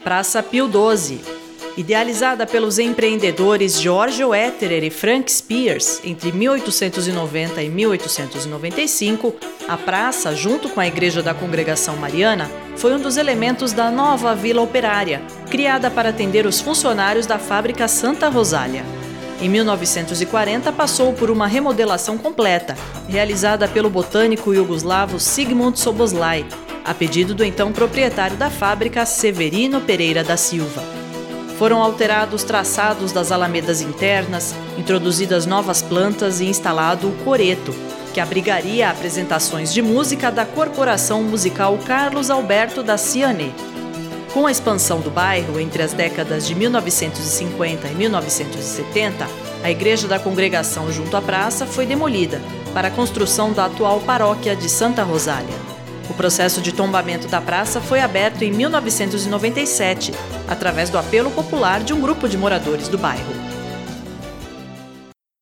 Praça Pio XII. Idealizada pelos empreendedores George Wetterer e Frank Spears entre 1890 e 1895, a praça, junto com a Igreja da Congregação Mariana, foi um dos elementos da nova Vila Operária, criada para atender os funcionários da fábrica Santa Rosália. Em 1940, passou por uma remodelação completa, realizada pelo botânico iugoslavo Zsigmond Soboslai, a pedido do então proprietário da fábrica, Severino Pereira da Silva. Foram alterados traçados das alamedas internas, introduzidas novas plantas e instalado o coreto, que abrigaria apresentações de música da Corporação Musical Carlos Alberto da Cianet. Com a expansão do bairro entre as décadas de 1950 e 1970, a Igreja da Congregação junto à praça foi demolida para a construção da atual paróquia de Santa Rosália. O processo de tombamento da praça foi aberto em 1997, através do apelo popular de um grupo de moradores do bairro.